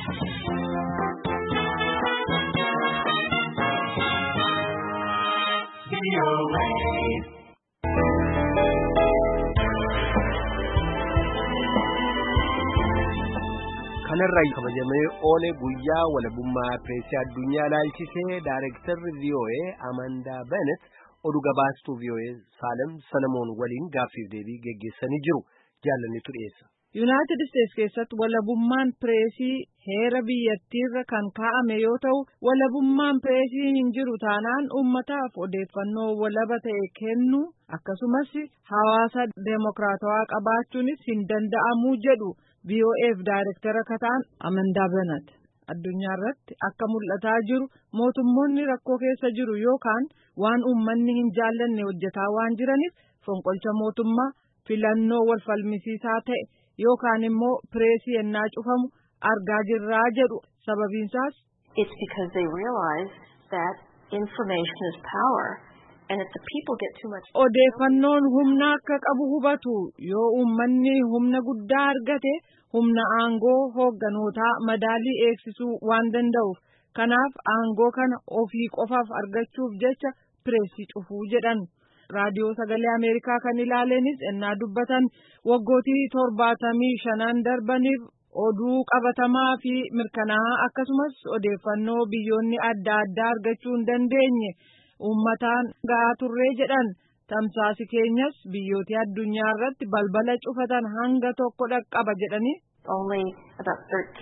kanarraa kabajamee oolee guyyaa walabummaa pireesii addunyaa ilaalchisee Daayirektarri VOA Amandaa Benet oduu gabaastuu VOA Saalem Salamoon waliin gaaffiif deebii geggeessanii jiru. Jaalannitu dhiyeessa. Yuunaayitid Isteetsi keessatti walabummaan pireesii heera biyyattiirra kan kaa'ame yoo ta'u, walabummaan pireesii hin jiru taanaan uummataaf odeeffannoo walaba ta'e kennu akkasumas hawaasa deemokiraatawaa qabaachuunis hin danda'amu jedhu VOAf Daayirektara kataan Amandaa Benet. Addunyaa irratti akka mul'ataa jiru mootummoonni rakkoo keessa jiru yookaan waan uummanni hin jaallanne hojjetaa waan jiraniif fonqolcha mootummaa, filannoo wal falmisiisaa ta'e yookaan immoo pireesii ennaa cufamu argaa jirraa jedhu. Sababiinsaas it's because they realize that information is power and if the people get too much odeeffannoon humna akka qabu hubatu. Yoo uummanni humna guddaa argate humna aangoo hoogganotaa madaalii eegsisuu waan danda'uuf kanaaf aangoo kana ofii qofaaf argachuuf jecha pireesii cufuu jedhan. Raadiyoo Sagalee Ameerikaa kan ilaalenis ennaa dubbatan waggootii 75 darbaniif oduu qabatamaa fi mirkanaa'aa akkasumas odeeffannoo biyyoonni adda addaa argachuu hin dandeenye uummataan ga'aa turree jedhan. Tamsaasi keenyas biyyoota addunyaa irratti balbala cufatan hanga tokko dhaqqaba jedhanii. Only about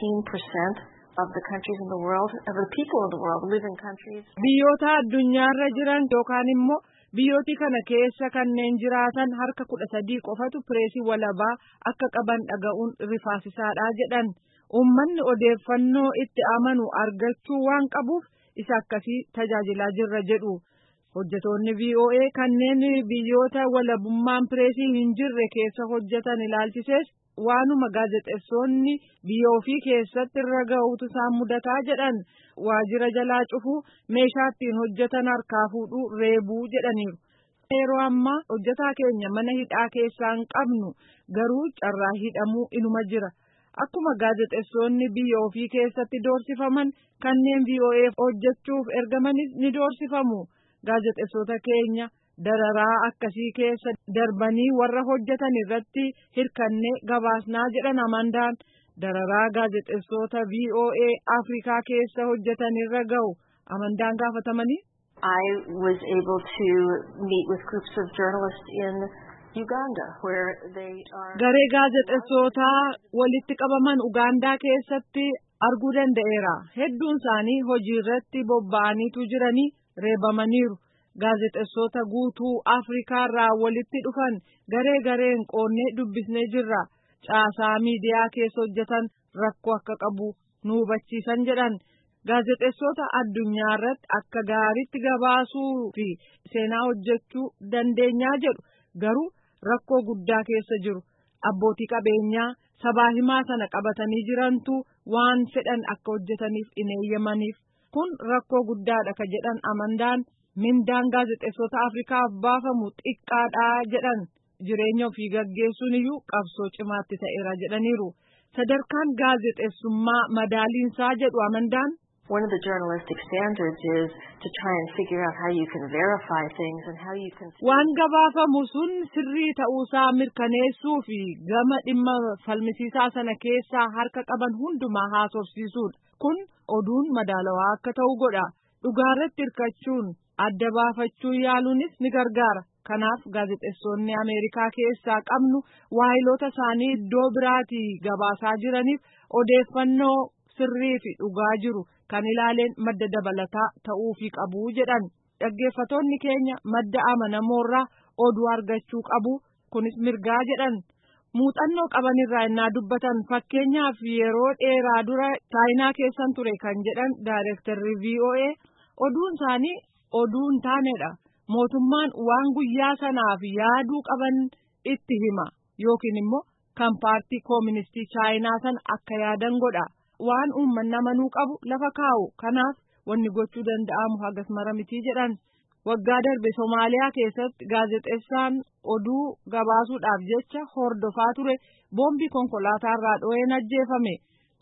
13% of the countries in the world, of the people in the world live in countries. Biyyoota addunyaa irra jiran yookaan immoo biyyooti kana keessa kanneen jiraatan harka 13 qofatu pireesii walabaa akka qaban dhaga'uun rifaasisaadha jedhan. Uummanni odeeffannoo itti amanu argachuu waan qabuuf isa akkasii tajaajilaa jirra jedhu. Hojjetoonni VOA kanneen biyyoota walabummaan pireesii hin jirre keessa hojjetan ilaalchises waanuma gaazexeessonni biyya ofii keessatti irra ga'uutu isaan mudataa jedhan. Waajjira jalaa cufuu, meeshaa ittiin hojjetan harkaa fuudhuu, reebuu jedhaniiru. Yeroo ammaa hojjetaa keenya mana hidhaa keessaa hin qabnu garuu carraa hidhamuu inuma jira. Akkuma gaazexeessonni biyya ofii keessatti doorsifaman kanneen VOA hojjechuuf ergamanis ni doorsifamu. Gaazexeessota keenya dararaa akkasii keessa darbanii warra hojjetan irratti hirkannee gabaasnaa jedhan Amandaan. Dararaa gaazexeessota VOA Afrikaa keessa hojjetan irra ga'u Amandaan gaafatamanii. I was able to meet with groups of journalists in Uganda where they are. Garee gaazexeessotaa walitti qabaman Ugaandaa keessatti arguu danda'eera. Hedduun isaanii hojii irratti bobba'aniitu jiranii reebamaniiru. Gaazexeessota guutuu Afrikaa irraa walitti dhufan gareen qoonnee dubbisnee jirra. Caasaa miidiyaa keessa hojjetan rakkoo akka qabu nu hubachiisan jedhan. Gaazexeessota addunyaa irratti akka gaariitti gabaasuu fi seenaa hojjechuu dandeenyaa jedhu garuu rakkoo guddaa keessa jiru. Abbootii qabeenyaa sabaa himaa sana qabatanii jirantu waan fedhan akka hojjetaniif hin eeyyamaniif. Kun rakkoo guddaadha ka jedhan Amandaan. Mindaan gaazexeessota Afrikaaf baafamu xiqqaadha jedhan. Jireenya ofii gaggeessuun iyyuu qabsoo cimaatti ta'eera jedhaniiru. Sadarkaan gaazexeessummaa madaaliinsaa jedhu Amandaan. One of the journalistic standards is to try and figure out how you can verify things and how you can. Waan gabaafamu sun sirrii ta'uusaa mirkaneessuu fi gama dhimma falmisiisaa sana keessaa harka qaban hundumaa haasofsiisuudha. Kun oduun madaalawaa akka ta'u godha. Dhugaarratti hirkachuun adda baafachuu yaaluunis ni gargaara. Kanaaf gaazexeessonni Ameerikaa keessaa qabnu waahilota isaanii iddoo biraatii gabaasaa jiraniif odeeffannoo sirrii fi dhugaa jiru kan ilaaleen madda dabalataa ta'uufii qabu jedhan. Dhaggeeffattoonni keenya madda amanamoorraa oduu argachuu qabu kunis mirgaa jedhan. Muuxannoo qabanirraa innaa dubbatan fakkeenyaaf yeroo dheeraa dura Chaayinaa keessan ture kan jedhan Daayirektarri VOA oduun isaanii oduu hin taanedha. Mootummaan waan guyyaa sanaaf yaaduu qaban itti hima yookiin immoo kan paartii kooministii Chaayinaa sana akka yaadan godha. Waan uummanni amanuu qabu lafa kaa'u. Kanaaf wanni gochuu danda'amu hagas mara mitii jedhan. Waggaa darbe Somaaliyaa keessatti gaazexeessaan oduu gabaasuudhaaf jecha hordofaa ture boombii konkolaataa irraa dho'een ajjeefame.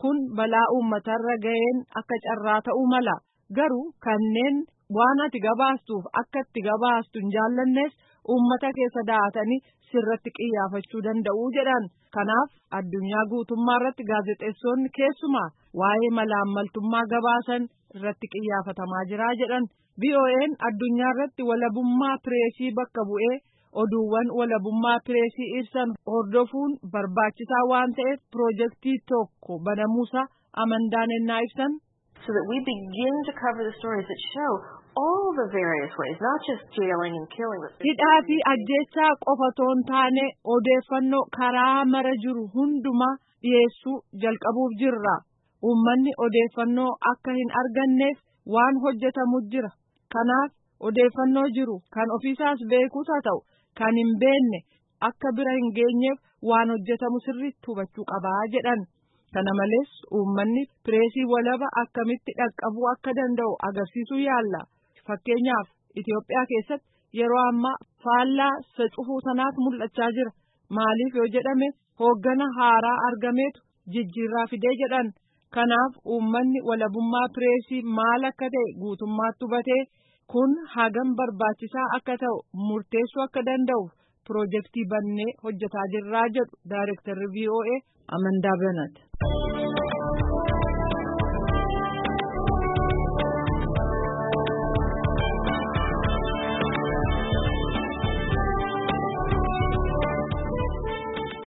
kun balaa uummatarra ga'een akka carraa ta'uu mala. Garuu kanneen waan ati gabaastuuf akka itti gabaastu hin jaallannes uummata keessa daa'atanii sirratti qiyyaafachuu danda'u jedhan. Kanaaf addunyaa guutummaa irratti gaazexeessonni keessumaa waa'ee malaammaltummaa gabaasan irratti qiyyaafatamaa jira jedhan. VOA'n addunyaa irratti walabummaa pireesii bakka bu'ee oduuwwan walabummaa pireesii ibsan hordofuun barbaachisaa waan ta'eef piroojeektii tokko banamuusaa Amandaan ennaa ibsan. So that we begin to cover the stories that show all the various ways, not just jailing and killing. Hidhaa fi ajjeechaa qofatoon taane odeeffannoo karaa mara jiru hundumaa dhiyeessuu jalqabuuf jirra. Uummanni odeeffannoo akka hin arganneef waan hojjetamu jira. Kanaaf odeeffannoo jiru kan ofiisaas beekuus haa ta'u kan hin beekne akka bira hin geenyeef waan hojjetamu sirriitti hubachuu qabaa jedhan. Kana malees uummanni pireesii walaba akkamitti dhaqqabuu akka danda'u agarsiisuu yaalla. Fakkeenyaaf Itoophiyaa keessatti yeroo ammaa faallaa isa cufuu sanaatu mul'achaa jira. Maaliif yoo jedhame hooggana haaraa argameetu jijjiirraa fidee jedhan. Kanaaf uummanni walabummaa pireesii maal akka ta'e guutummaatti hubatee kun hagam barbaachisaa akka ta'u murteessuu akka danda'u piroojeektii bannee hojjetaa jirraa jedhu Daayirektarri VOA Amandaa Bennett.